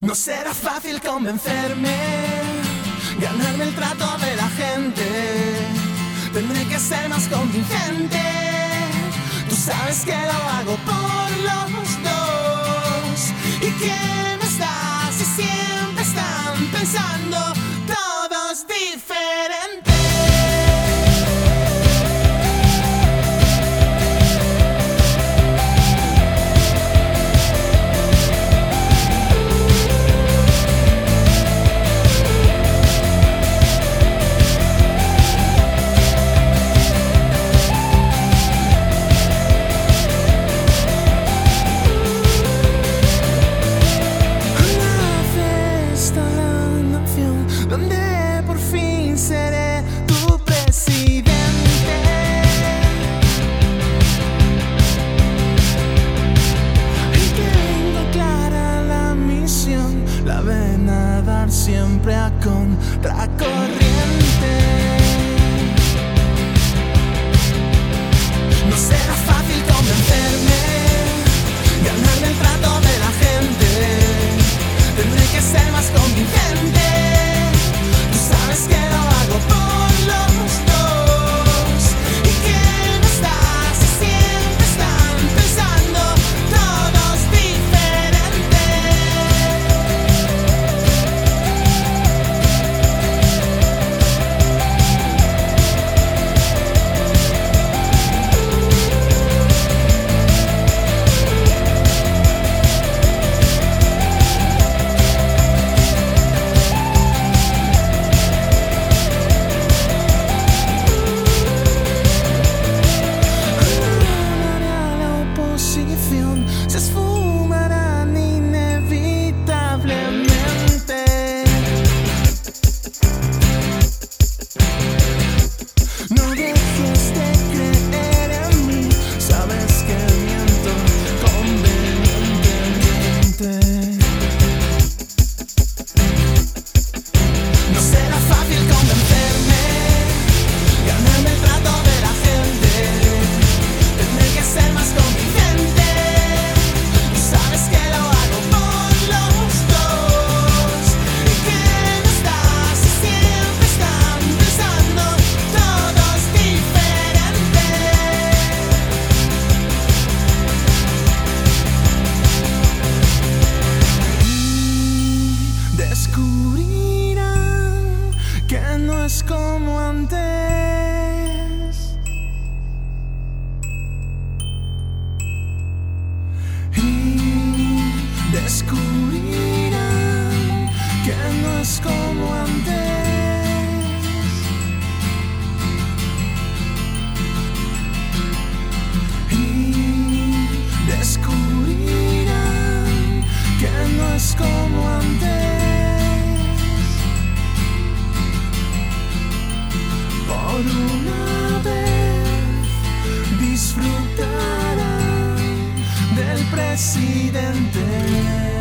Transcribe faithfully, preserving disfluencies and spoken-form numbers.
No será fácil convencerme, ganarme el trato de la gente. Tendré que ser más convincente. Tú sabes que lo hago por los dos. ¿Y quién está si siempre están pensando todos diferentes? Donde por fin seré tu presidente. Y tengo clara la misión, la de nadar siempre a contracorriente. No será fácil convencerme, ganarme el trato de la gente. Tendré que ser más convincente. Sabes que lo hago por los dos. ¿Y quién está si siempre están pensando todos se esfumarán inevitablemente. No dejes de creer en mí, sabes que miento convenientemente. No será fácil convencerme, ganarme el trato de la gente. Tendré que ser más convincente. Sabes que lo hago por los dos. ¿Y quién está si siempre están pensando todos diferentes? Y descubrirán que no es como antes. Descubrirán que no es como antes. Y descubrirán que no es como antes. Por una vez disfrutarán del presidente.